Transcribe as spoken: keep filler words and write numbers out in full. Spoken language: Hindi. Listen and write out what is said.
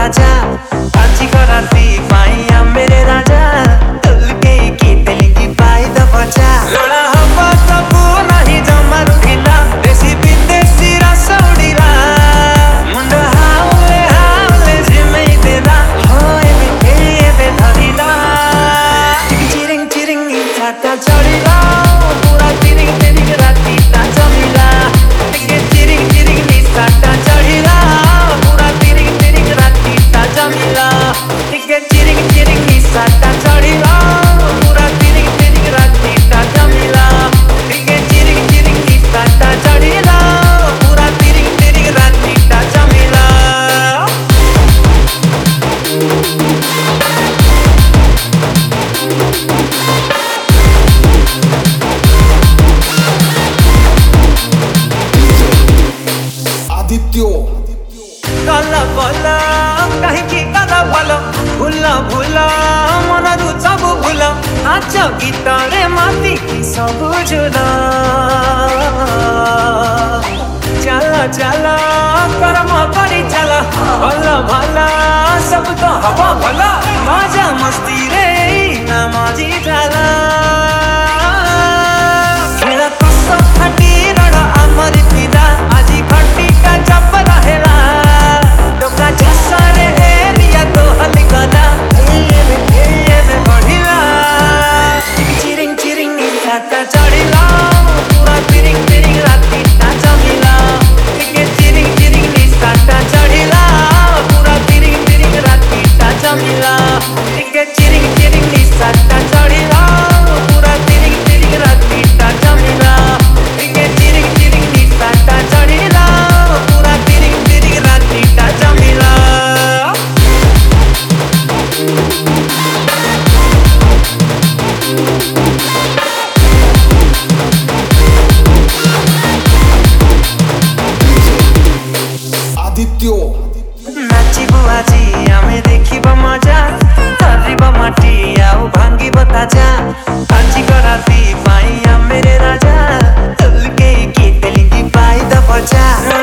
ताजा आज का राती पाइया मेरे राजा तुल के की तेली पाई द बचा लोड़ा हवा सबू नहीं जमा रुखिला देसी विदेशी रस उड़िला मुंडा हावले हावले जिमे देला होए बे बे धरिला चिरिंग चिरिंग छाता चढ़िला पूरा चिरिंग चिरिंग राती ता जमिला टिके चिरिंग चिरिंग निसाता चढ़िला पूरा चिरिंग चिरिंग राती ता जमिला टिके चिरिंग चिरिंग निसाता चढ़िला पूरा चिरिंग चिरिंग राती ता जमिला टिके चिरिंग चिरिंग निसाता चढ़िला पूरा चिरिंग चिरिंग राती ता जमिला आदित्य कला कला कहीं कला भल भूल भूल मन रु सब भूल नाच गीत रे माती सब झुल चल चल कर्म करी चल भल भल सब तो हवा भल मजा मस्ती रे ना मजी चला खेला कस फाटी रण आमरी फिदा आजी घटी का जब रहेला टोका झसरे एरिया तो हली गला ये में ये में बढ़िला चिरिंग चिरिंग निसाता चढ़िला पूरा चिरिंग चिरिंग राती ता जमिला टिके चिरिंग चिरिंग निसाता चढ़िला पूरा चिरिंग चिरिंग राती ता जमिला टिके चिरिंग चिरिंग निसाता चढ़िला पूरा चिरिंग चिरिंग राती ता जमिला टिके चिरिंग चिरिंग निसाता चढ़िला पूरा चिरिंग चिरिंग राती ता जमिला आदित्य नाचिबु आजी आमे देखिबा मजा धरिबा माटी आउ भांगिबा ताजा आजी का राती पाइया मेरे राजा तुल के की तेली पाई द बचा